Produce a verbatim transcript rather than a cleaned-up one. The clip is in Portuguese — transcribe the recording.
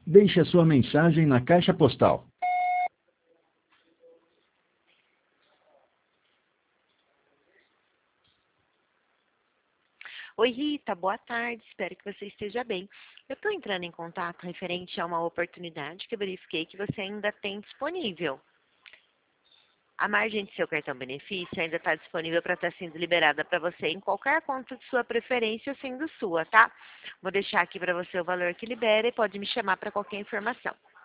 Deixe a sua mensagem na caixa postal. Oi, Rita, boa tarde, espero que você esteja bem. Eu estou entrando em contato referente a uma oportunidade que eu verifiquei que você ainda tem disponível. A margem de seu cartão benefício ainda está disponível para estar sendo liberada para você em qualquer conta de sua preferência, sendo sua, tá? Vou deixar aqui para você o valor que libera e pode me chamar para qualquer informação.